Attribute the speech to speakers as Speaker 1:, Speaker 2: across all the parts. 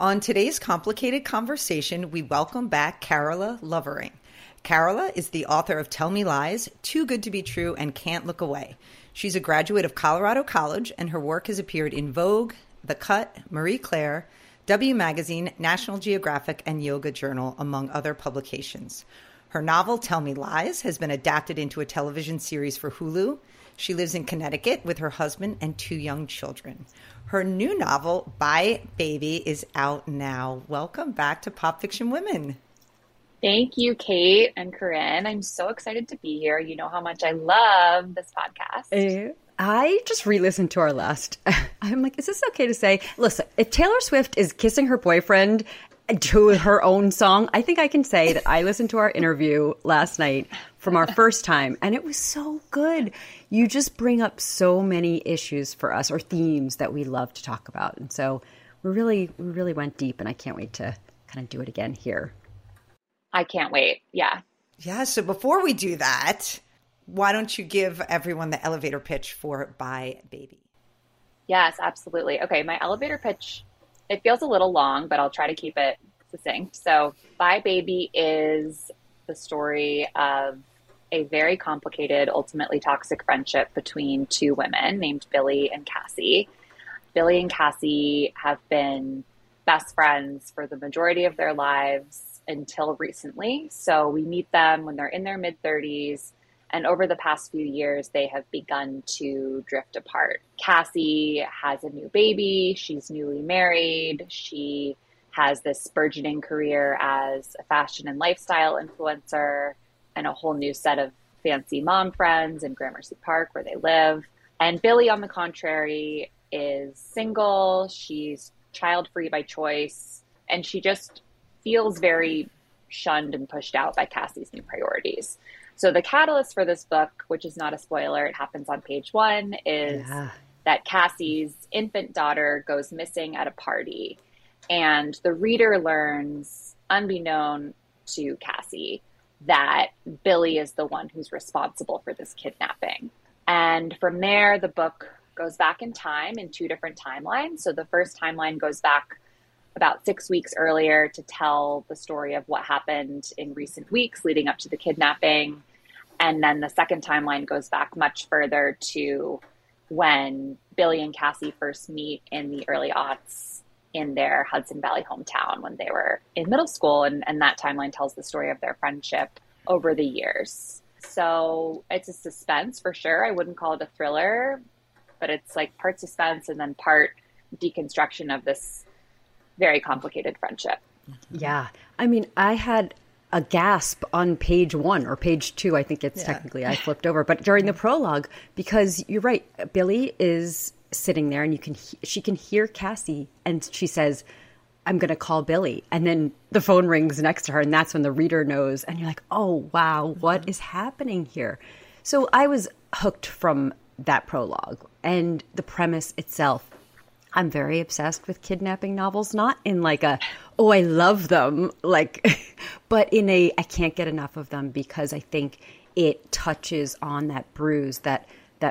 Speaker 1: On today's complicated conversation, we welcome back Carola Lovering. Carola is the author of Tell Me Lies, Too Good to Be True, and Can't Look Away. She's a graduate of Colorado College, and her work has appeared in Vogue, The Cut, Marie Claire, W Magazine, National Geographic, and Yoga Journal, among other publications. Her novel, Tell Me Lies, has been adapted into a television series for Hulu. She lives in Connecticut with her husband and 2 young children. Her new novel, Bye Baby, is out now. Welcome back to Pop Fiction Women.
Speaker 2: Thank you, Kate and Corinne. I'm so excited to be here. You know how much I love this podcast.
Speaker 3: I just re-listened to our last. I'm like, is this okay to say? Listen, if Taylor Swift is kissing her boyfriend to her own song, I think I can say that I listened to our interview last night from our first time, and it was so good. You just bring up so many issues for us, or themes that we love to talk about. And so we really went deep, and I can't wait to kind of do it again here.
Speaker 2: I can't wait. Yeah.
Speaker 1: Yeah. So before we do that, why don't you give everyone the elevator pitch for Bye Baby?
Speaker 2: Yes, absolutely. Okay. My elevator pitch, it feels a little long, but I'll try to keep it succinct. So Bye Baby is the story of a very complicated, ultimately toxic friendship between 2 women named Billy and Cassie. Billy and Cassie have been best friends for the majority of their lives until recently. So we meet them when they're in their mid-30s. And over the past few years, they have begun to drift apart. Cassie has a new baby. She's newly married. She has this burgeoning career as a fashion and lifestyle influencer and a whole new set of fancy mom friends in Gramercy Park where they live. And Billy, on the contrary, is single. She's child-free by choice. And she just feels very shunned and pushed out by Cassie's new priorities. So the catalyst for this book, which is not a spoiler, it happens on page 1, is that Cassie's infant daughter goes missing at a party. And the reader learns, unbeknown to Cassie, that Billy is the one who's responsible for this kidnapping. And from there, the book goes back in time in 2 different timelines. So the first timeline goes back about 6 weeks earlier to tell the story of what happened in recent weeks leading up to the kidnapping. And then the second timeline goes back much further to when Billy and Cassie first meet in the early aughts in their Hudson Valley hometown when they were in middle school. And that timeline tells the story of their friendship over the years. So it's a suspense for sure. I wouldn't call it a thriller, but it's like part suspense and then part deconstruction of this very complicated friendship.
Speaker 3: Yeah. I mean, I had a gasp on page 1 or page 2. I think it's technically, I flipped over, but during the prologue, because you're right. Billy is sitting there and she can hear Cassie and she says, I'm going to call Billy. And then the phone rings next to her. And that's when the reader knows. And you're like, oh, wow, what is happening here? So I was hooked from that prologue and the premise itself. I'm very obsessed with kidnapping novels, not in like a, oh, I love them, like, but in a, I can't get enough of them because I think it touches on that bruise, that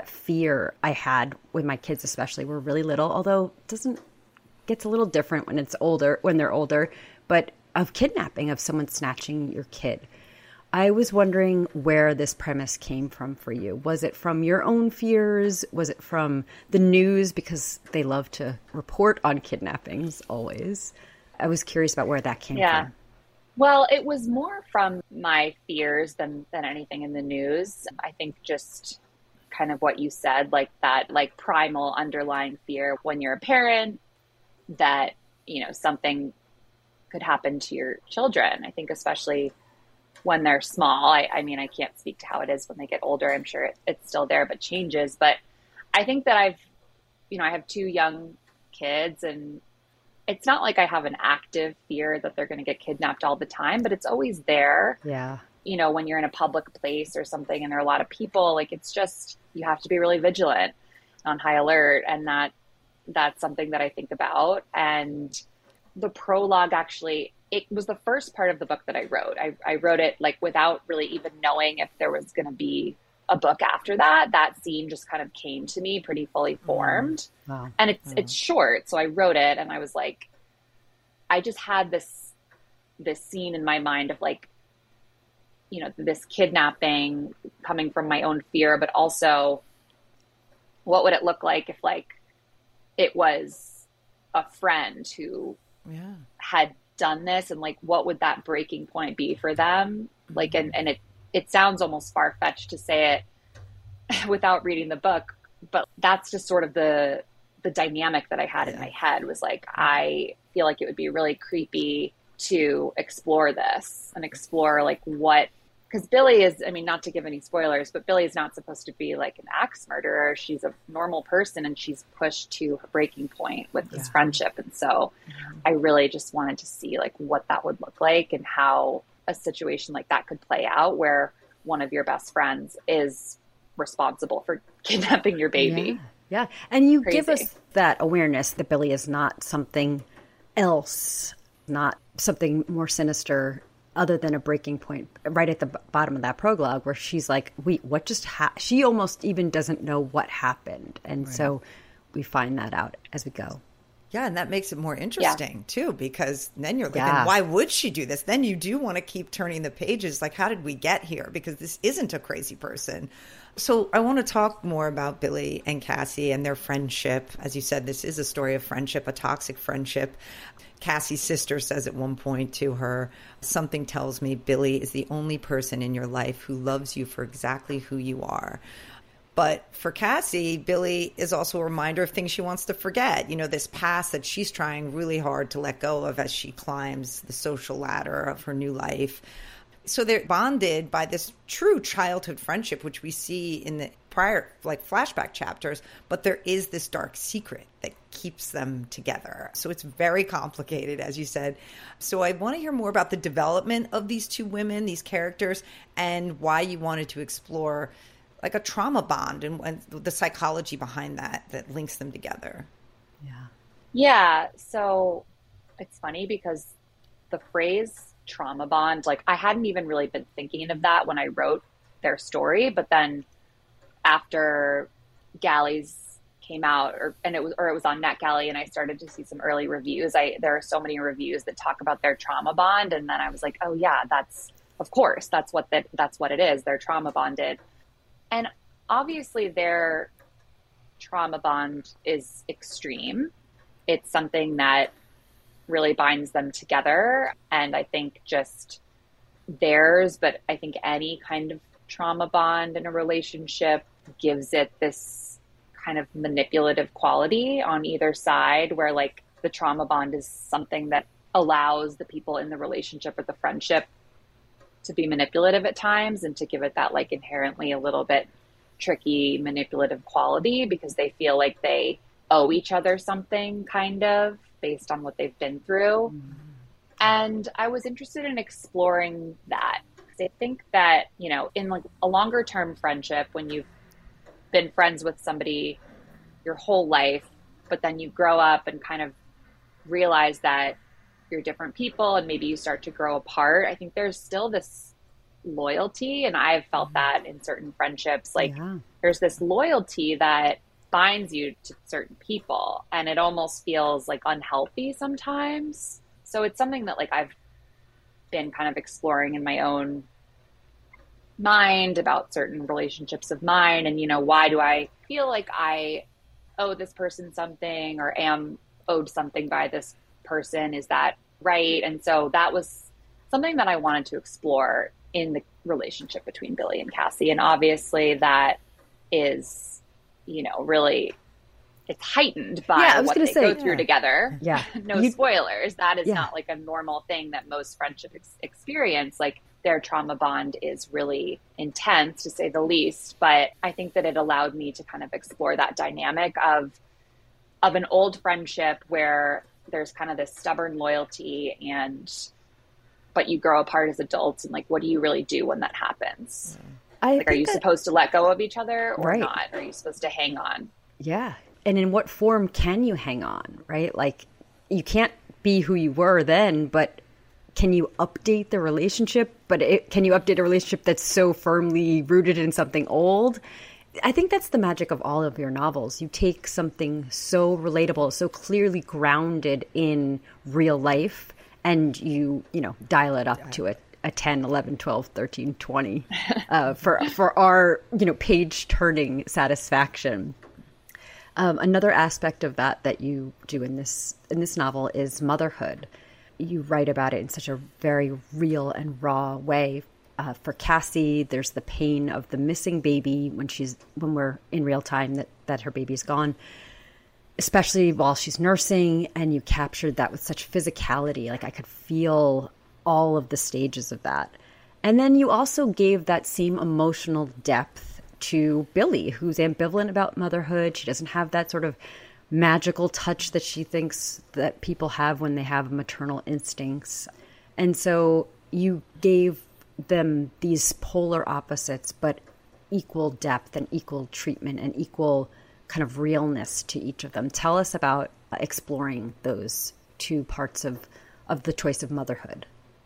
Speaker 3: fear I had when my kids especially were really little, although it gets a little different when they're older, but of kidnapping, of someone snatching your kid. I was wondering where this premise came from for you. Was it from your own fears? Was it from the news? Because they love to report on kidnappings always. I was curious about where that came from.
Speaker 2: Well, it was more from my fears than anything in the news. I think just kind of what you said, like that, like primal underlying fear when you're a parent that, you know, something could happen to your children. I think especially when they're small. I mean, I can't speak to how it is when they get older. I'm sure it's still there, but changes. But I think that I have 2 young kids, and it's not like I have an active fear that they're going to get kidnapped all the time, but it's always there.
Speaker 3: Yeah.
Speaker 2: You know, when you're in a public place or something and there are a lot of people, like it's just, you have to be really vigilant, on high alert. And that's something that I think about. And the prologue actually, it was the first part of the book that I wrote. I wrote it like without really even knowing if there was going to be a book after that. That scene just kind of came to me pretty fully formed.
Speaker 3: Wow.
Speaker 2: And it's short. So I wrote it and I was like, I just had this scene in my mind of like, you know, this kidnapping coming from my own fear, but also what would it look like if like it was a friend who had done this, and like what would that breaking point be for them? Like, and it sounds almost far-fetched to say it without reading the book, but that's just sort of the dynamic that I had in my head was like, I feel like it would be really creepy to explore this and explore like what, because Billy is, I mean, not to give any spoilers, but Billy is not supposed to be like an axe murderer. She's a normal person, and she's pushed to her breaking point with this friendship. And so I really just wanted to see like what that would look like and how a situation like that could play out, where one of your best friends is responsible for kidnapping your baby.
Speaker 3: Yeah. And you
Speaker 2: Crazy.
Speaker 3: give us that awareness that Billy is not something else, not something more sinister other than a breaking point right at the bottom of that prologue, where she's like, wait, what just she almost even doesn't know what happened. And so we find that out as we go.
Speaker 1: Yeah, and that makes it more interesting too, because then you're thinking, why would she do this? Then you do want to keep turning the pages, like, how did we get here? Because this isn't a crazy person. So I want to talk more about Billy and Cassie and their friendship. As you said, this is a story of friendship, a toxic friendship. Cassie's sister says at one point to her, something tells me Billy is the only person in your life who loves you for exactly who you are. But for Cassie, Billy is also a reminder of things she wants to forget. You know, this past that she's trying really hard to let go of as she climbs the social ladder of her new life. So they're bonded by this true childhood friendship, which we see in the prior, like, flashback chapters. But there is this dark secret that keeps them together. So it's very complicated, as you said. So I want to hear more about the development of these two women, these characters, and why you wanted to explore like a trauma bond and the psychology behind that links them together.
Speaker 2: Yeah. So it's funny because the phrase trauma bond, like I hadn't even really been thinking of that when I wrote their story, but then after Galleys came out, or it was on NetGalley, and I started to see some early reviews. There are so many reviews that talk about their trauma bond, and then I was like, oh yeah, that's what it is. They're trauma bonded. And obviously their trauma bond is extreme. It's something that really binds them together. And I think just theirs, but I think any kind of trauma bond in a relationship gives it this kind of manipulative quality on either side, where like the trauma bond is something that allows the people in the relationship or the friendship to be manipulative at times and to give it that like inherently a little bit tricky manipulative quality, because they feel like they owe each other something kind of based on what they've been through. And I was interested in exploring that. I think that, you know, in like a longer term friendship, when you've been friends with somebody your whole life, but then you grow up and kind of realize that you're different people and maybe you start to grow apart, I think there's still this loyalty. And I've felt that in certain friendships, like there's this loyalty that binds you to certain people, and it almost feels like unhealthy sometimes. So it's something that like I've been kind of exploring in my own mind about certain relationships of mine. And, you know, why do I feel like I owe this person something or am owed something by this person? Is that right? And so that was something that I wanted to explore in the relationship between Billy and Cassie. And obviously that is, you know, really, it's heightened by what they go through together. No spoilers. That is not like a normal thing that most friendships experience. Like their trauma bond is really intense, to say the least. But I think that it allowed me to kind of explore that dynamic of an old friendship where there's kind of this stubborn loyalty, but you grow apart as adults, and like, what do you really do when that happens? Are you supposed to let go of each other or not? Are you supposed to hang on? Yeah.
Speaker 3: And in what form can you hang on, right? Like, you can't be who you were then, but can you update the relationship? But can you update a relationship that's so firmly rooted in something old? I think that's the magic of all of your novels. You take something so relatable, so clearly grounded in real life, and you dial it up to a 10, 11, 12, 13, 20 for our, page turning satisfaction. Another aspect of that you do in this novel is motherhood. You write about it in such a very real and raw way. For Cassie, there's the pain of the missing baby when we're in real time that her baby's gone, especially while she's nursing, and you captured that with such physicality. Like I could feel all of the stages of that. And then you also gave that same emotional depth to Billy, who's ambivalent about motherhood. She doesn't have that sort of magical touch that she thinks that people have when they have maternal instincts. And so you gave them these polar opposites, but equal depth and equal treatment and equal kind of realness to each of them. Tell us about exploring those two parts of the choice of motherhood.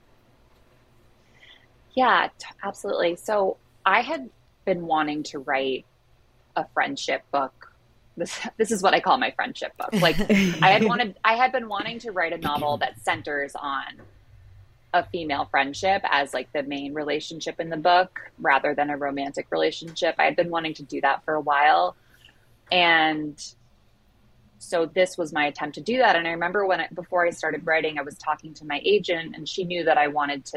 Speaker 2: Yeah, absolutely. So I had been wanting to write a friendship book. This is what I call my friendship book. Like I had been wanting to write a novel that centers on a female friendship as like the main relationship in the book rather than a romantic relationship. I had been wanting to do that for a while. And so this was my attempt to do that. And I remember before I started writing, I was talking to my agent, and she knew that I wanted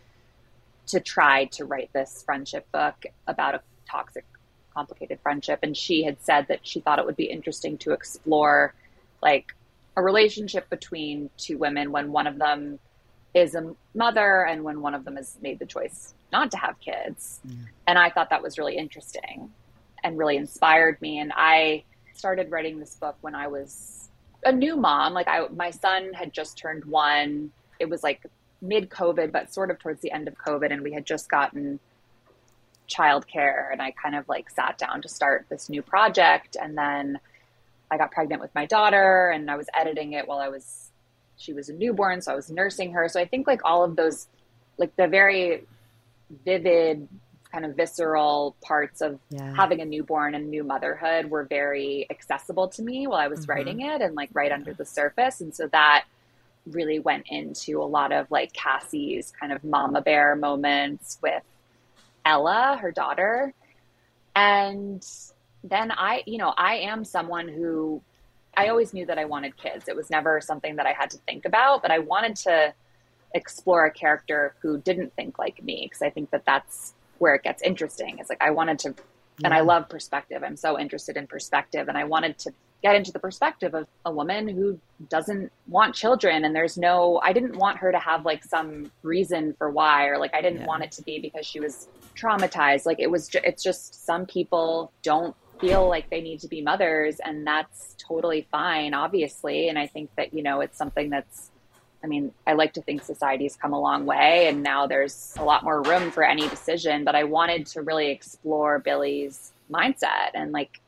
Speaker 2: to try to write this friendship book about a toxic, complicated friendship. And she had said that she thought it would be interesting to explore like a relationship between two women when one of them is a mother and when one of them has made the choice not to have kids. And I thought that was really interesting and really inspired me. And I started writing this book when I was a new mom. Like my son had just turned 1. It was like mid-COVID, but sort of towards the end of COVID. And we had just gotten childcare, and I kind of like sat down to start this new project. And then I got pregnant with my daughter, and I was editing it while she was a newborn. So I was nursing her. So I think like all of those, like the very vivid kind of visceral parts of having a newborn and new motherhood were very accessible to me while I was writing it, and like right under the surface. And so that really went into a lot of like Cassie's kind of mama bear moments with Ella, her daughter. And then I am someone who, I always knew that I wanted kids. It was never something that I had to think about, but I wanted to explore a character who didn't think like me, because I think that that's where it gets interesting. It's like I wanted to, and I love perspective. I'm so interested in perspective, and I wanted to get into the perspective of a woman who doesn't want children. And I didn't want her to have like some reason for why, or like I didn't want it to be because she was traumatized. Like it's just some people don't feel like they need to be mothers, and that's totally fine, obviously. And I think that, it's something that's, I like to think society's come a long way, and now there's a lot more room for any decision, but I wanted to really explore Billy's mindset and like,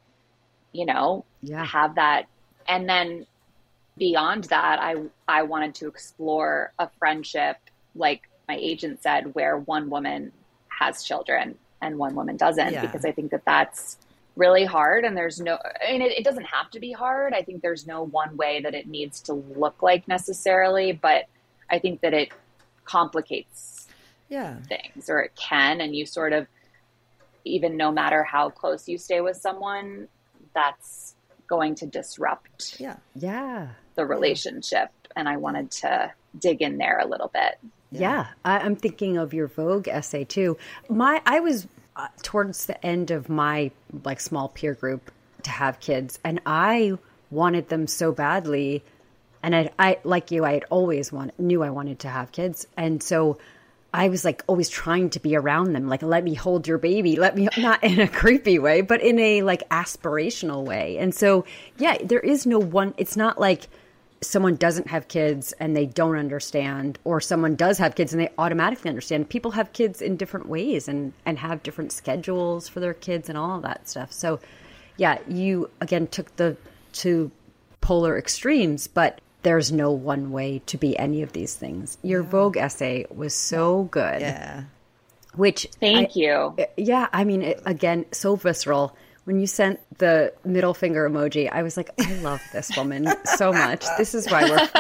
Speaker 2: have that. And then beyond that, I wanted to explore a friendship, like my agent said, where one woman has children and one woman doesn't, because I think that that's really hard. And there's it doesn't have to be hard. I think there's no one way that it needs to look like necessarily, but I think that it complicates things, or it can. And you sort of, even no matter how close you stay with someone, that's going to disrupt the relationship. And I wanted to dig in there a little bit.
Speaker 3: I'm thinking of your Vogue essay too. I was towards the end of my like small peer group to have kids, and I wanted them so badly. And I like you, I had always knew I wanted to have kids. And so I was like always trying to be around them. Like, let me hold your baby. Let me, not in a creepy way, but in a like aspirational way. And so, there is no one, it's not like someone doesn't have kids and they don't understand, or someone does have kids and they automatically understand. People have kids in different ways and have different schedules for their kids and all of that stuff. So you again took the two polar extremes, but there's no one way to be any of these things. Your Vogue essay was so good.
Speaker 2: Thank you.
Speaker 3: Again, so visceral. when you sent the middle finger emoji, I was like, I love this woman so much. This is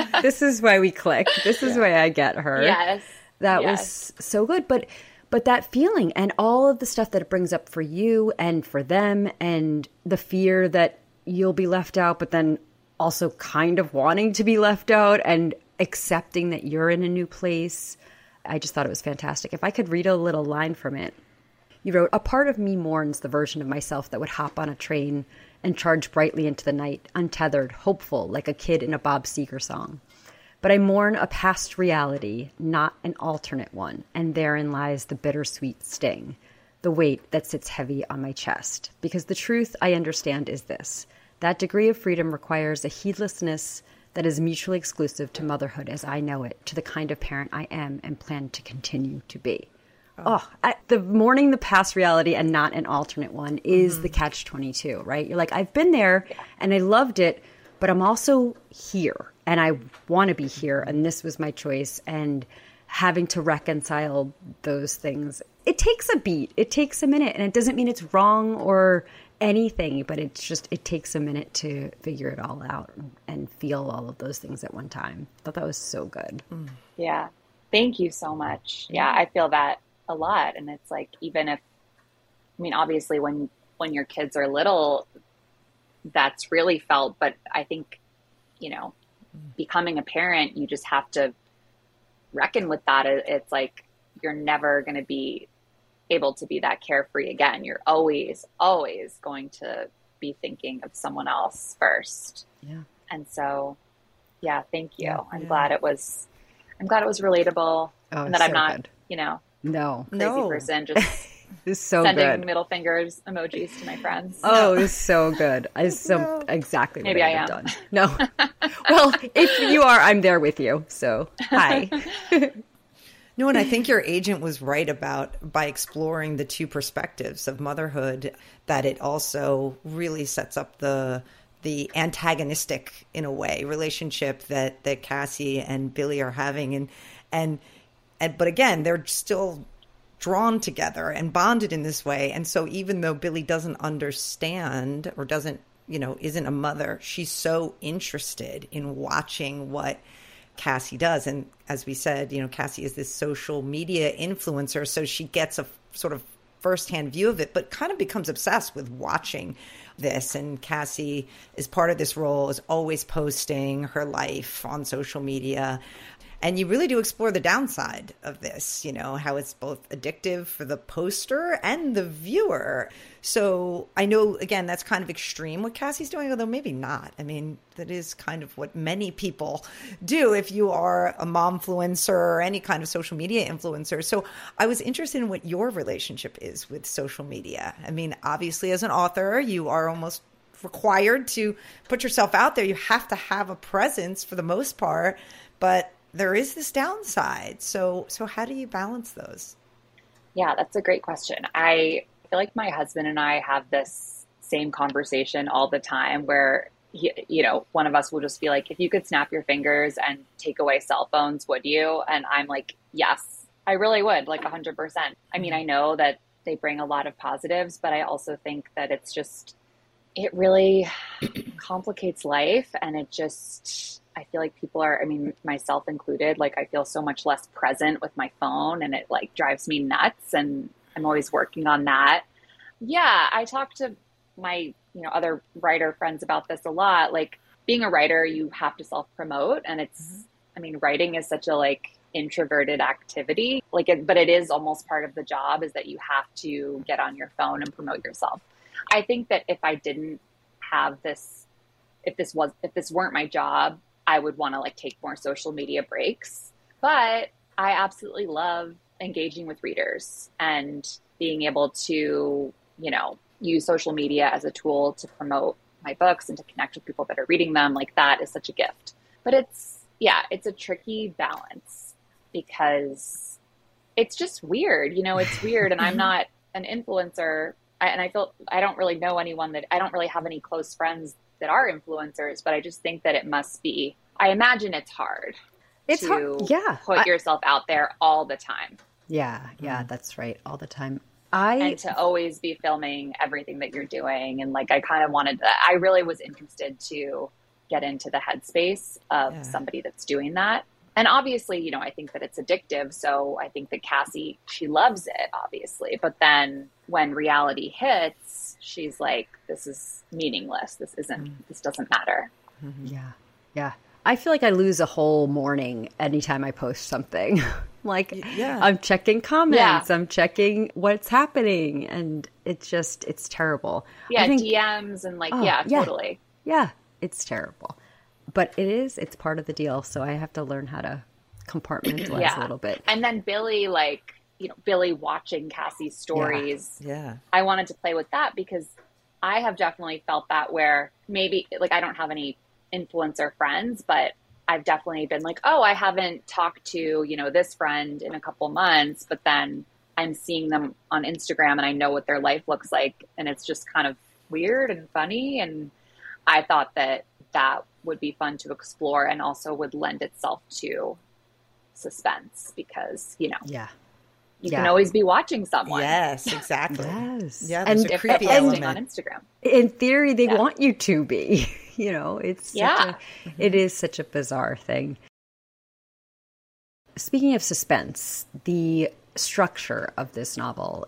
Speaker 3: why we clicked. This is why I get her.
Speaker 2: Yes.
Speaker 3: That was so good. But that feeling and all of the stuff that it brings up for you and for them, and the fear that you'll be left out, but then also kind of wanting to be left out and accepting that you're in a new place. I just thought it was fantastic. If I could read a little line from it. You wrote, "A part of me mourns the version of myself that would hop on a train and charge brightly into the night, untethered, hopeful, like a kid in a Bob Seger song. But I mourn a past reality, not an alternate one, and therein lies the bittersweet sting, the weight that sits heavy on my chest. Because the truth I understand is this, that degree of freedom requires a heedlessness that is mutually exclusive to motherhood as I know it, to the kind of parent I am and plan to continue to be." The mourning the past reality and not an alternate one is the catch-22, right? You're like, I've been there and I loved it, but I'm also here and I want to be here. And this was my choice. And having to reconcile those things, it takes a beat. It takes a minute. And it doesn't mean it's wrong or anything, but it's just, it takes a minute to figure it all out and feel all of those things at one time. I thought that was so good.
Speaker 2: Yeah. Thank you so much. Yeah, I feel that a lot. And it's like, even if, I mean, obviously when your kids are little, that's really felt, but I think, you know, becoming a parent, you just have to reckon with that. It's like, you're never going to be able to be that carefree again. You're always going to be thinking of someone else first.
Speaker 3: Yeah.
Speaker 2: And so, yeah, thank you. I'm glad it was relatable and that I'm not,
Speaker 3: good.
Speaker 2: You know,
Speaker 3: crazy
Speaker 2: person just
Speaker 3: it's so
Speaker 2: sending
Speaker 3: good.
Speaker 2: middle fingers emojis to my friends.
Speaker 3: Oh, it was so good. Exactly what
Speaker 2: Maybe I
Speaker 3: would
Speaker 2: am.
Speaker 3: have done. No. Well, if you are, I'm there with you. So, hi.
Speaker 1: No, and I think your agent was right about by exploring the two perspectives of motherhood, that it also really sets up the antagonistic, in a way, relationship that Cassie and Billy are having. But again, they're still drawn together and bonded in this way. And so even though Billy doesn't understand or doesn't, isn't a mother, she's so interested in watching what Cassie does. And as we said, Cassie is this social media influencer. So she gets a sort of firsthand view of it, but kind of becomes obsessed with watching this. And Cassie is part of this role, is always posting her life on social media. And you really do explore the downside of this, how it's both addictive for the poster and the viewer. So I know, again, that's kind of extreme what Cassie's doing, although maybe not. I mean, that is kind of what many people do if you are a momfluencer or any kind of social media influencer. So I was interested in what your relationship is with social media. I mean, obviously, as an author, you are almost required to put yourself out there. You have to have a presence for the most part, but there is this downside. So how do you balance those?
Speaker 2: Yeah, that's a great question. I feel like my husband and I have this same conversation all the time where, one of us will just be like, if you could snap your fingers and take away cell phones, would you? And I'm like, yes, I really would, like 100%. I mean, I know that they bring a lot of positives, but I also think that it really complicates life. And I feel like people are, myself included, like I feel so much less present with my phone and it like drives me nuts, and I'm always working on that. Yeah. I talk to my, other writer friends about this a lot. Like being a writer, you have to self-promote, and writing is such a like introverted activity, but it is almost part of the job, is that you have to get on your phone and promote yourself. I think that if I didn't have this, if this weren't my job, I would want to like take more social media breaks. But I absolutely love engaging with readers and being able to, use social media as a tool to promote my books and to connect with people that are reading them. Like that is such a gift. But it's a tricky balance because it's just weird. It's weird. And I'm not an influencer. And I feel I don't really know anyone I don't really have any close friends that are influencers, but I just think that it must be, I imagine it's hard.
Speaker 3: It's hard. Yeah.
Speaker 2: Put yourself out there all the time.
Speaker 3: Yeah. Yeah, that's right. All the time.
Speaker 2: and to always be filming everything that you're doing. And like, I kind of wanted that. I really was interested to get into the headspace of somebody that's doing that. And obviously, you know, I think that it's addictive. So I think that Cassie, she loves it, obviously. But then when reality hits, she's like, this is meaningless. This doesn't matter.
Speaker 3: Yeah. Yeah. I feel like I lose a whole morning anytime I post something. Like, I'm checking comments, I'm checking what's happening, and it's terrible.
Speaker 2: Yeah, DMs and like, totally.
Speaker 3: Yeah, it's terrible. But it's part of the deal, so I have to learn how to compartmentalize a little bit.
Speaker 2: And then Billy, like, you know, Billy watching Cassie's stories. I wanted to play with that because I have definitely felt that where maybe, like, I don't have any influencer friends, but I've definitely been like, oh, I haven't talked to, you know, this friend in a couple months, but then I'm seeing them on Instagram and I know what their life looks like. And it's just kind of weird and funny. And I thought that would be fun to explore and also would lend itself to suspense because, you know, you can always be watching someone.
Speaker 1: Yes, exactly.
Speaker 3: Yeah,
Speaker 1: there's a creepy element
Speaker 2: on Instagram.
Speaker 3: In theory, they want you to be. You know, it is such a bizarre thing. Speaking of suspense, the structure of this novel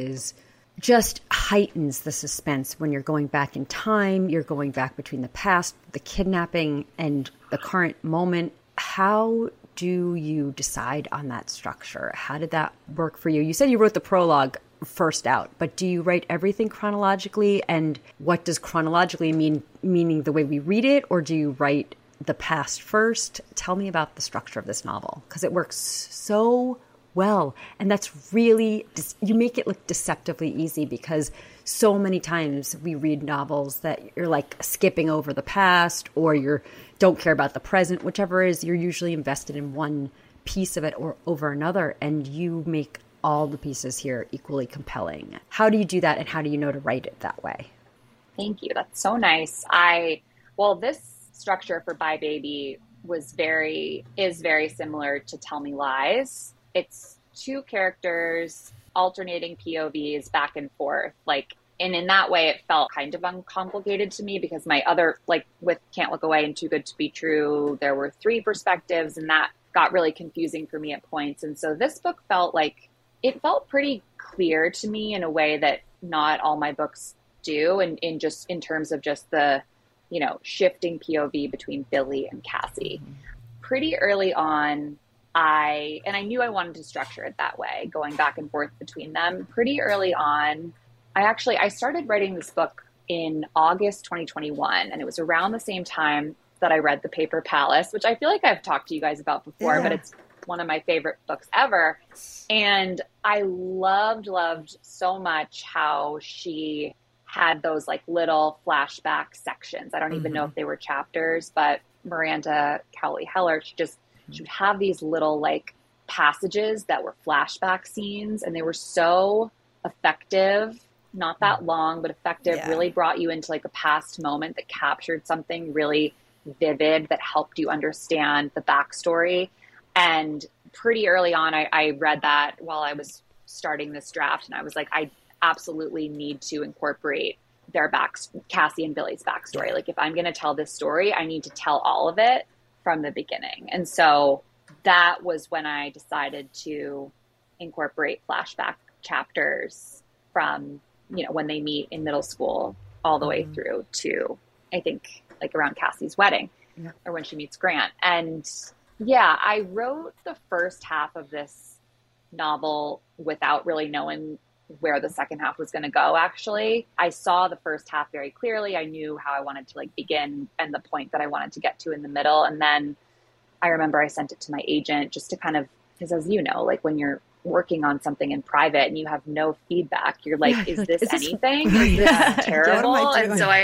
Speaker 3: just heightens the suspense when you're going back in time, you're going back between the past, the kidnapping, and the current moment. How do you decide on that structure? How did that work for you? You said you wrote the prologue first out, but do you write everything chronologically? And what does chronologically mean, meaning the way we read it, or do you write the past first? Tell me about the structure of this novel, because it works so well. And that's really, you make it look deceptively easy, because so many times we read novels that you're like skipping over the past, or you don't care about the present, whichever is, you're usually invested in one piece of it or over another, and you make all the pieces here equally compelling. How do you do that, and how do you know to write it that way?
Speaker 2: Thank you. That's so nice. This structure for Bye Baby is very similar to Tell Me Lies. It's two characters alternating POVs back and forth. And in that way, it felt kind of uncomplicated to me, because my other, with Can't Look Away and Too Good to Be True, there were three perspectives, and that got really confusing for me at points. And so this book felt pretty clear to me in a way that not all my books do, and in terms of just the, shifting POV between Billy and Cassie. Mm-hmm. Pretty early on, I knew I wanted to structure it that way, going back and forth between them. Pretty early on, I started writing this book in August 2021, and it was around the same time that I read The Paper Palace, which I feel like I've talked to you guys about before, but it's one of my favorite books ever. And I loved so much how she had those little flashback sections. I don't even know if they were chapters, but Miranda Cowley Heller, she would have these little passages that were flashback scenes, and they were so effective. Not that long, but effective. Yeah. Really brought you into a past moment that captured something really vivid that helped you understand the backstory. And pretty early on, I read that while I was starting this draft, and I was like, I absolutely need to incorporate Cassie and Billy's backstory. If I'm going to tell this story, I need to tell all of it from the beginning. And so that was when I decided to incorporate flashback chapters from, when they meet in middle school all the way through to, I think, around Cassie's wedding or when she meets Grant. And I wrote the first half of this novel without really knowing where the second half was going to go. Actually, I saw the first half very clearly. I knew how I wanted to begin and the point that I wanted to get to in the middle. And then I remember I sent it to my agent just to kind of, because as you know, when you're working on something in private and you have no feedback, you're like, is this anything? Is this terrible? And so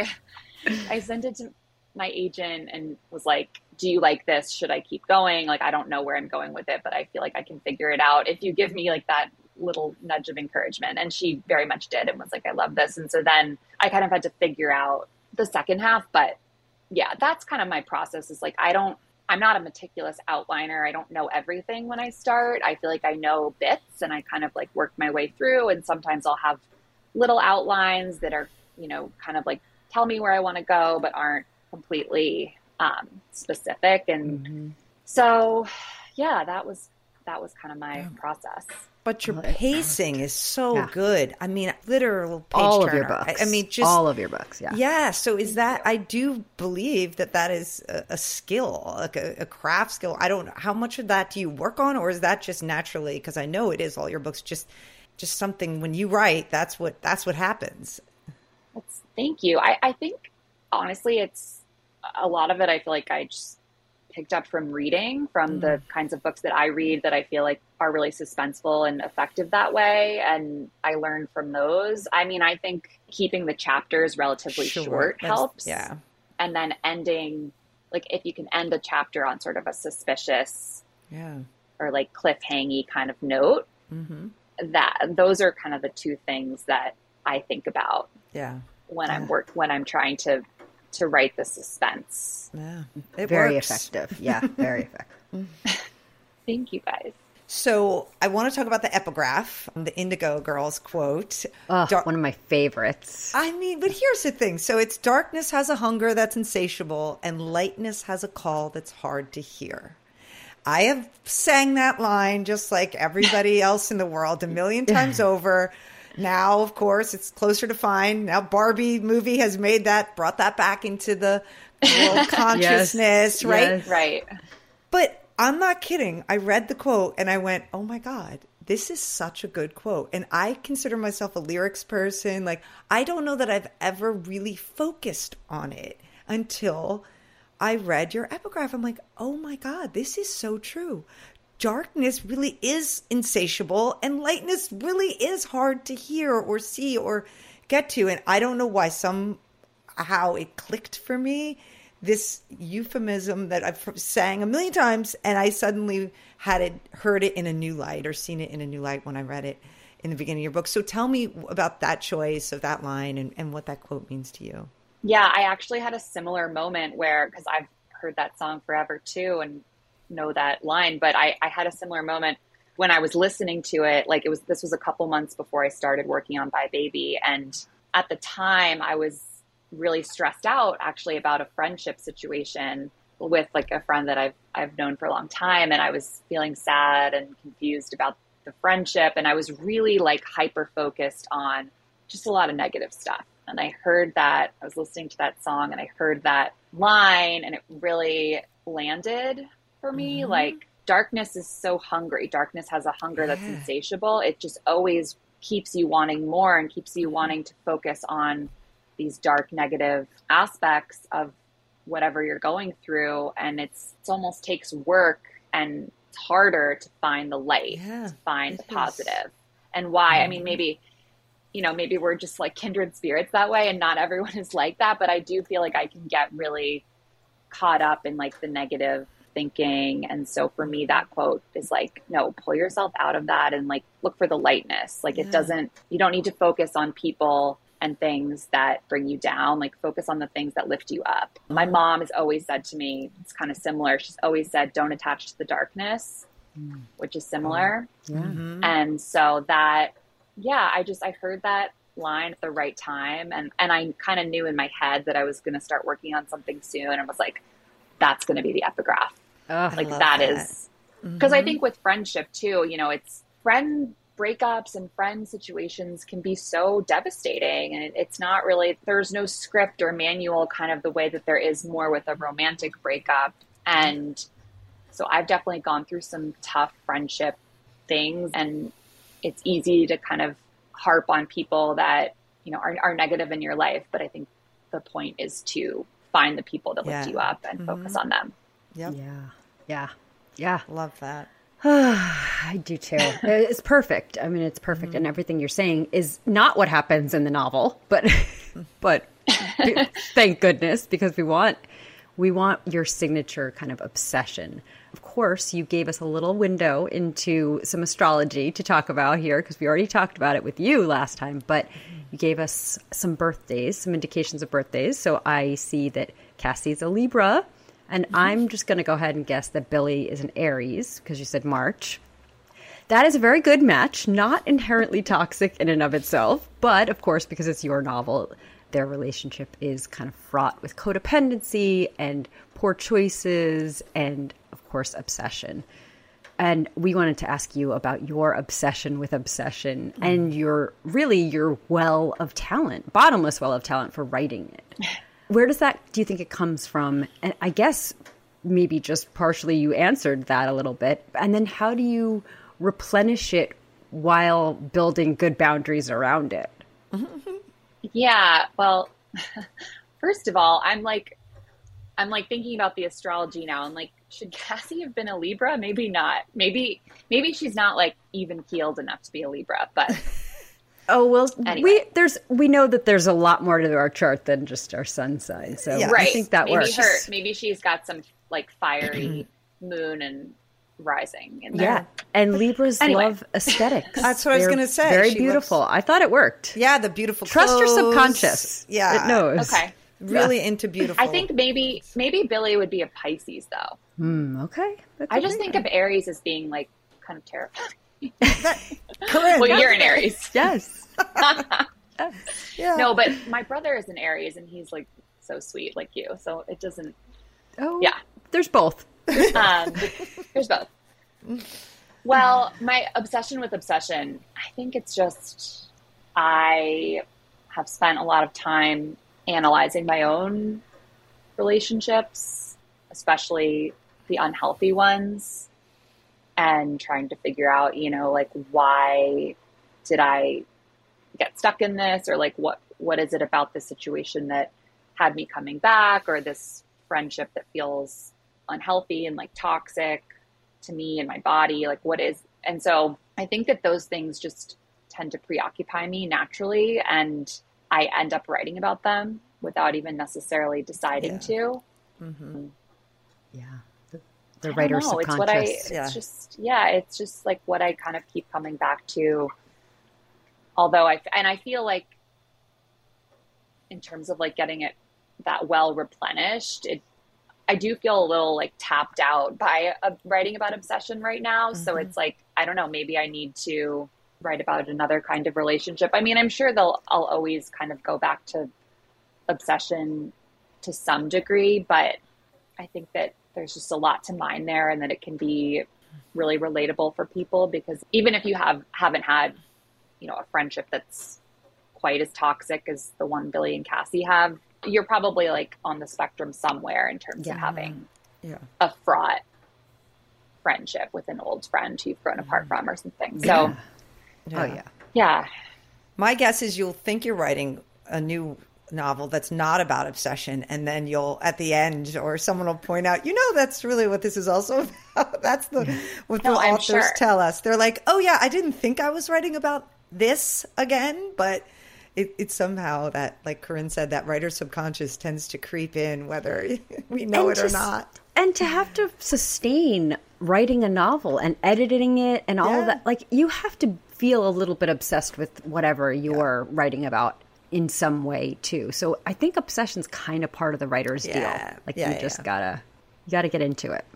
Speaker 2: I sent it to my agent and was like, do you like this? Should I keep going? I don't know where I'm going with it, but I feel like I can figure it out if you give me that little nudge of encouragement. And she very much did, and was like, I love this. And so then I kind of had to figure out the second half. But yeah, that's kind of my process, is I I'm not a meticulous outliner. I don't know everything when I start. I feel like I know bits and I kind of like work my way through. And sometimes I'll have little outlines that are, kind of like tell me where I want to go, but aren't completely specific. And so, yeah, that was kind of my process.
Speaker 1: But your pacing is so good. I mean, literal page
Speaker 3: all
Speaker 1: turner.
Speaker 3: of your books.
Speaker 1: I mean, just
Speaker 3: all of your books. Yeah.
Speaker 1: Yeah. So is that? I do believe that is a skill, like a craft skill. I don't know how much of that do you work on, or is that just naturally? Because I know it is all your books. Just something when you write, that's what happens.
Speaker 2: Thank you. I think honestly, it's a lot of it. I feel like I just picked up from reading, from the kinds of books that I read that I feel like are really suspenseful and effective that way. And I learned from those. I mean, I think keeping the chapters relatively short helps.
Speaker 1: Yeah.
Speaker 2: And then ending, like if you can end a chapter on sort of a suspicious or like cliffhangy kind of note, those are kind of the two things that I think about when I'm trying to write the suspense.
Speaker 1: Yeah.
Speaker 3: Very effective. Yeah, very effective.
Speaker 2: Thank you guys.
Speaker 1: So I want to talk about the epigraph, the Indigo Girls quote.
Speaker 3: One of my favorites.
Speaker 1: I mean, but here's the thing. So it's darkness has a hunger that's insatiable and lightness has a call that's hard to hear. I have sang that line just like everybody else in the world a million times over. Now, of course, it's closer to fine. Now, Barbie movie has brought that back into the world consciousness, right?
Speaker 3: Yes.
Speaker 2: Right.
Speaker 1: But I'm not kidding. I read the quote and I went, oh my God, this is such a good quote. And I consider myself a lyrics person. Like, I don't know that I've ever really focused on it until I read your epigraph. I'm like, oh my God, this is so true. Darkness really is insatiable and lightness really is hard to hear or see or get to. And I don't know why somehow it clicked for me, this euphemism that I've sang a million times, and I suddenly heard it in a new light or seen it in a new light when I read it in the beginning of your book. So tell me about that choice of that line and what that quote means to you.
Speaker 2: Yeah, I actually had a similar moment where, because I've heard that song forever too, and know that line, but I had a similar moment when I was listening to it. Like this was a couple months before I started working on Bye Baby, and at the time I was really stressed out actually about a friendship situation with like a friend that I've known for a long time, and I was feeling sad and confused about the friendship, and I was really like hyper focused on just a lot of negative stuff. And I was listening to that song and I heard that line, and it really landed for me. Like, darkness is so hungry. Darkness has a hunger that's insatiable. It just always keeps you wanting more and keeps you wanting to focus on these dark, negative aspects of whatever you're going through. And it almost takes work, and it's harder to find the light, to find the positive. And why? I mean, maybe we're just like kindred spirits that way, and not everyone is like that. But I do feel like I can get really caught up in like the negative thinking. And so for me, that quote is like, no, pull yourself out of that and like look for the lightness. Like you don't need to focus on people and things that bring you down. Like focus on the things that lift you up. My mom has always said to me, it's kind of similar. She's always said, don't attach to the darkness, which is similar. And so that, I heard that line at the right time. And I kind of knew in my head that I was going to start working on something soon, and was like, that's going to be the epigraph. Like that is, because I think with friendship too, it's friend breakups and friend situations can be so devastating, and it's not really, there's no script or manual kind of the way that there is more with a romantic breakup. And so I've definitely gone through some tough friendship things, and it's easy to kind of harp on people that, are negative in your life. But I think the point is to find the people that lift you up and focus on them.
Speaker 1: Yep.
Speaker 3: Yeah.
Speaker 1: Love that.
Speaker 3: I do too. It's perfect. I mean, it's perfect. And everything you're saying is not what happens in the novel, but thank goodness, because we want your signature kind of obsession. Of course, you gave us a little window into some astrology to talk about here, because we already talked about it with you last time, but you gave us some birthdays, some indications of birthdays. So I see that Cassie's a Libra, And I'm just going to go ahead and guess that Billy is an Aries because you said March. That is a very good match, not inherently toxic in and of itself, but of course, because it's your novel, their relationship is kind of fraught with codependency and poor choices and, of course, obsession. And we wanted to ask you about your obsession with obsession and your well of talent, bottomless well of talent for writing it. Where do you think it comes from? And I guess maybe just partially you answered that a little bit. And then how do you replenish it while building good boundaries around it?
Speaker 2: Yeah, well, first of all, I'm like thinking about the astrology now. I'm like, should Cassie have been a Libra? Maybe not. Maybe she's not like even keeled enough to be a Libra, but
Speaker 3: oh, well,
Speaker 2: anyway.
Speaker 3: we know that there's a lot more to our chart than just our sun sign. So yeah.
Speaker 2: Right.
Speaker 3: I think that works.
Speaker 2: Maybe she's got some like fiery moon and rising in there.
Speaker 3: Yeah. And Libras love aesthetics.
Speaker 1: That's what I was going to say.
Speaker 3: Very beautiful. I thought it worked.
Speaker 1: Yeah, the beautiful
Speaker 3: Trust
Speaker 1: clothes.
Speaker 3: your subconscious.
Speaker 1: Yeah.
Speaker 3: It knows.
Speaker 2: Okay.
Speaker 1: Really into beautiful.
Speaker 2: I think maybe Billy would be a Pisces though.
Speaker 3: Okay.
Speaker 2: I just think of Aries as being like kind of terrifying.
Speaker 1: Corinne,
Speaker 2: well, you're an Aries.
Speaker 3: Yes.
Speaker 1: Yes. Yeah.
Speaker 2: No, but my brother is an Aries and he's like so sweet like you. So it doesn't.
Speaker 3: Oh.
Speaker 2: Yeah.
Speaker 3: There's both.
Speaker 2: There's both. Well, my obsession with obsession, I think it's just I have spent a lot of time analyzing my own relationships, especially the unhealthy ones, and trying to figure out, like, why did I get stuck in this, or like what is it about this situation that had me coming back, or this friendship that feels unhealthy and like toxic to me and my body, like what is. And so I think that those things just tend to preoccupy me naturally, and I end up writing about them without even necessarily deciding to.
Speaker 1: Mm-hmm.
Speaker 3: Yeah. The writer's subconscious.
Speaker 2: It's just like what I kind of keep coming back to. Although I feel like in terms of like getting it that well replenished, I do feel a little like tapped out by writing about obsession right now. Mm-hmm. So it's like, I don't know, maybe I need to write about another kind of relationship. I mean, I'm sure I'll always kind of go back to obsession to some degree, but I think that there's just a lot to mine there, and that it can be really relatable for people, because even if you haven't had, a friendship that's quite as toxic as the one Billy and Cassie have, you're probably like on the spectrum somewhere in terms of having a fraught friendship with an old friend who you've grown apart from or something. So, yeah.
Speaker 1: My guess is you'll think you're writing a new novel that's not about obsession, and then you'll at the end, or someone will point out, that's really what this is also about. That's what the authors tell us. They're like, oh yeah, I didn't think I was writing about this again, but it's somehow that, like Corinne said, that writer's subconscious tends to creep in whether we know it or not.
Speaker 3: And to have to sustain writing a novel and editing it and all of that, like, you have to feel a little bit obsessed with whatever you're writing about in some way too. So I think obsession's kind of part of the writer's deal. Like you just gotta get into it.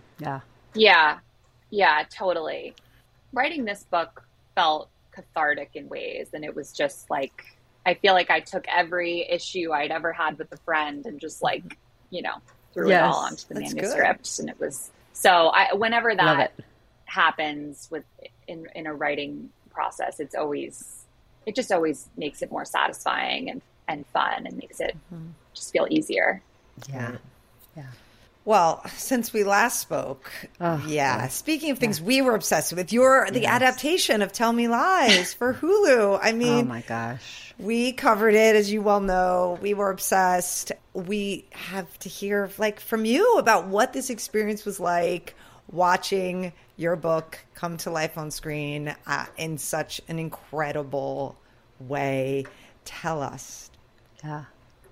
Speaker 2: Yeah, totally. Writing this book felt cathartic in ways, and it was just like, I feel like I took every issue I'd ever had with a friend and just like, threw it all onto the manuscript. Good. And it was, so whenever that happens in a writing process, it just always makes it more satisfying and fun, and makes it just feel easier.
Speaker 3: Yeah.
Speaker 1: Well, since we last spoke, speaking of things we were obsessed with, the adaptation of Tell Me Lies for Hulu. I mean,
Speaker 3: oh my gosh.
Speaker 1: We covered it, as you well know. We were obsessed. We have to hear from you about what this experience was like, watching your book come to life on screen in such an incredible way. Tell us.
Speaker 3: Yeah.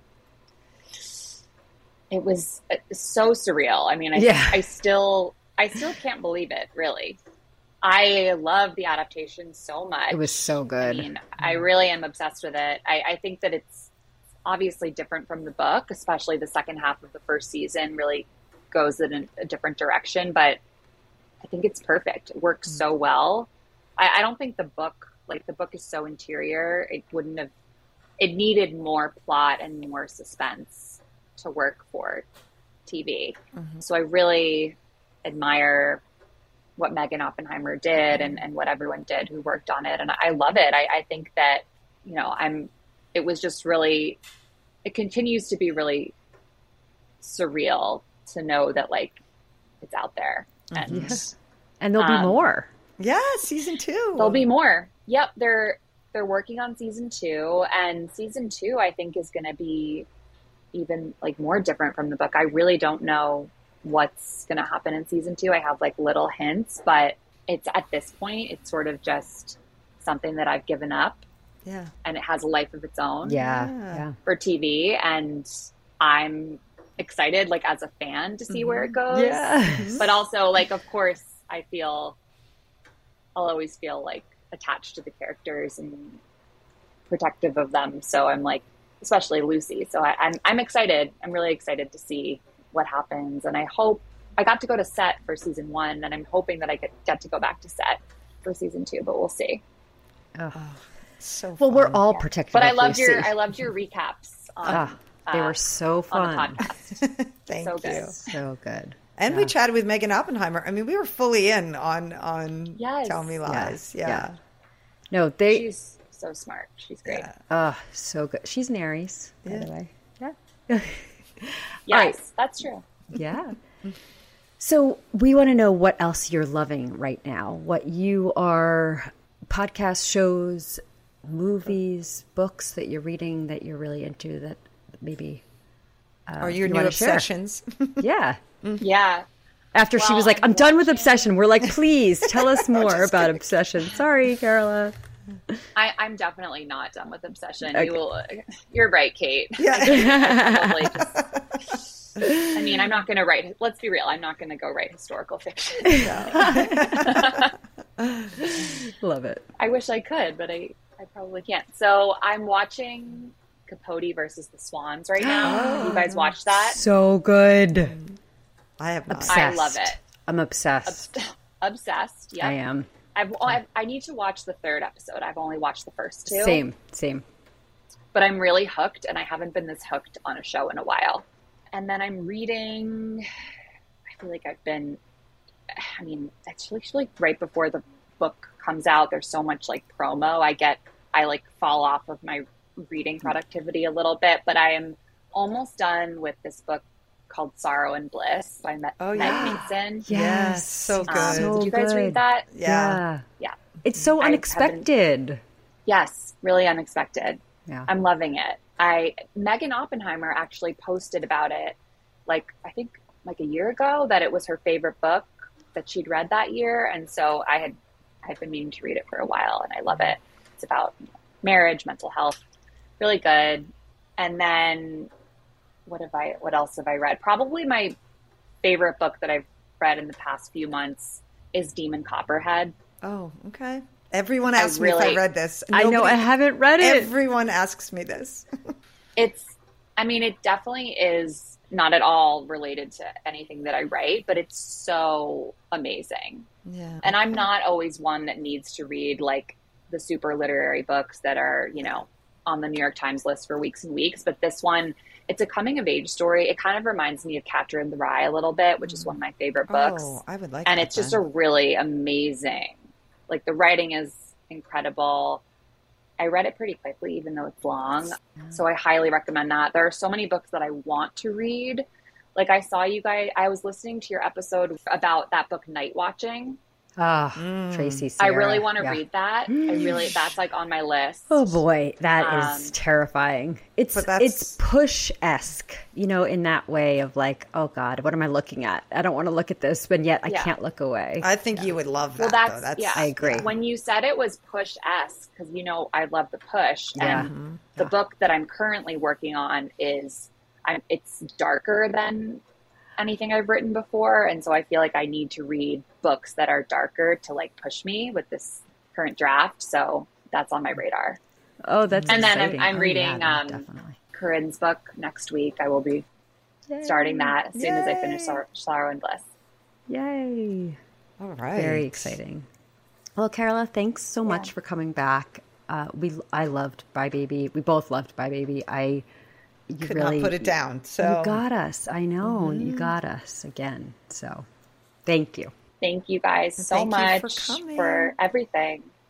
Speaker 2: It was so surreal. I mean, I still can't believe it, really. I love the adaptation so much.
Speaker 3: It was so good.
Speaker 2: I mean, I really am obsessed with it. I think that it's obviously different from the book, especially the second half of the first season really goes in a different direction, but I think it's perfect. It works so well. I don't think the book is so interior. It needed more plot and more suspense to work for TV. So I really admire what Megan Oppenheimer did and what everyone did who worked on it. And I love it. I think that, it was just really, it continues to be really surreal to know that like it's out there. And
Speaker 3: there'll be more.
Speaker 1: Yeah, season 2.
Speaker 2: There'll be more. Yep, they're working on season 2, and season 2 I think is going to be even like more different from the book. I really don't know what's going to happen in season 2. I have like little hints, but it's at this point it's sort of just something that I've given up.
Speaker 1: Yeah.
Speaker 2: And it has a life of its own.
Speaker 3: Yeah.
Speaker 2: For TV, and I'm excited like as a fan to see where it goes.
Speaker 3: Yeah.
Speaker 2: But also like of course I'll always feel like attached to the characters and protective of them. So I'm like, especially Lucy. So I'm excited. I'm really excited to see what happens. And I hope I got to go to set for season 1, and I'm hoping that I get to go back to set for season 2, but we'll see.
Speaker 1: Oh, so
Speaker 3: well,
Speaker 1: fun.
Speaker 3: we're all protective.
Speaker 2: But
Speaker 3: of
Speaker 2: I loved
Speaker 3: Lucy.
Speaker 2: I loved your recaps on,
Speaker 3: they were so fun.
Speaker 2: on the podcast.
Speaker 1: Thank
Speaker 2: So
Speaker 1: you.
Speaker 2: good.
Speaker 3: So good.
Speaker 1: And we chatted with Megan Oppenheimer. I mean, we were fully in on
Speaker 2: Yes.
Speaker 1: Tell Me Lies. Yeah.
Speaker 3: No,
Speaker 2: She's so smart. She's great.
Speaker 3: so good. She's an Aries, by the way. Yeah.
Speaker 2: Yes,
Speaker 3: right.
Speaker 2: that's true.
Speaker 3: Yeah. So we want to know what else you're loving right now. What you are, podcast shows, movies, books that you're reading that you're really into that maybe
Speaker 1: Or your
Speaker 3: you
Speaker 1: new
Speaker 3: wanna share.
Speaker 1: obsessions.
Speaker 3: Yeah.
Speaker 2: Yeah.
Speaker 3: After she was like, I'm done with Obsession. We're like, please tell us more about Obsession. Sorry, Carola.
Speaker 2: I'm definitely not done with Obsession.
Speaker 3: Okay.
Speaker 2: You're right, Kate.
Speaker 1: Yeah.
Speaker 2: Probably I mean, I'm not going to write, let's be real, I'm not going to go write historical fiction.
Speaker 3: Love it.
Speaker 2: I wish I could, but I probably can't. So I'm watching Capote versus the Swans right now. You guys watch that?
Speaker 3: So good.
Speaker 1: I have not.
Speaker 3: Obsessed.
Speaker 2: I love it.
Speaker 3: I'm obsessed.
Speaker 2: Obsessed. Yeah.
Speaker 3: I am.
Speaker 2: I need to watch the 3rd episode. I've only watched the first 2.
Speaker 3: Same.
Speaker 2: But I'm really hooked, and I haven't been this hooked on a show in a while. And then I'm reading, I feel like it's actually right before the book comes out. There's so much like promo. I like fall off of my reading productivity a little bit, but I am almost done with this book called Sorrow and Bliss by Meg Mason.
Speaker 1: Yes, so good.
Speaker 2: Did you guys read that?
Speaker 1: Yeah.
Speaker 2: Yeah.
Speaker 3: It's so unexpected.
Speaker 2: Yes, really unexpected.
Speaker 3: Yeah.
Speaker 2: I'm loving it. Megan Oppenheimer actually posted about it, I think a year ago, that it was her favorite book that she'd read that year. And so I've been meaning to read it for a while, and I love it. It's about marriage, mental health, really good. And then what else have I read? Probably my favorite book that I've read in the past few months is Demon Copperhead.
Speaker 1: Oh, okay. Everyone asks me if I read this.
Speaker 3: I know I haven't read it.
Speaker 1: Everyone asks me this.
Speaker 2: It definitely is not at all related to anything that I write, but it's so amazing.
Speaker 1: Yeah.
Speaker 2: And I'm not always one that needs to read like the super literary books that are, on the New York Times list for weeks and weeks. But this one, it's a coming of age story. It kind of reminds me of Catcher in the Rye a little bit, which is one of my favorite books.
Speaker 1: Oh, I would like
Speaker 2: And
Speaker 1: that
Speaker 2: it's just
Speaker 1: then.
Speaker 2: a really amazing, like the writing is incredible. I read it pretty quickly, even though it's long. So I highly recommend that. There are so many books that I want to read. Like I saw you guys, I was listening to your episode about that book, Night Watching.
Speaker 3: Tracy
Speaker 2: I
Speaker 3: Sierra.
Speaker 2: really want to read that. That's like on my list.
Speaker 3: Oh boy, that is terrifying. It's push-esque, in that way of like, oh God, what am I looking at? I don't want to look at this, but yet I can't look away.
Speaker 1: I think you would love that.
Speaker 2: Well,
Speaker 1: though.
Speaker 3: I agree.
Speaker 2: When you said it was push-esque, because I love the push,
Speaker 3: Yeah.
Speaker 2: and the book that I'm currently working on it's darker than anything I've written before, and so I feel like I need to read books that are darker to like push me with this current draft. So that's on my radar.
Speaker 3: Oh, that's
Speaker 2: And
Speaker 3: exciting.
Speaker 2: then I'm reading
Speaker 3: definitely.
Speaker 2: Corinne's book next week. I will be starting that as soon as I finish Sorrow and Bliss.
Speaker 3: Yay.
Speaker 1: All right.
Speaker 3: Very exciting. Well, Carola, thanks so much for coming back. I loved Bye Baby. We both loved Bye Baby. You
Speaker 1: could
Speaker 3: really
Speaker 1: not put it down. So
Speaker 3: you got us. I know you got us again. So thank you.
Speaker 2: Thank you guys so much
Speaker 1: for coming.
Speaker 2: for everything.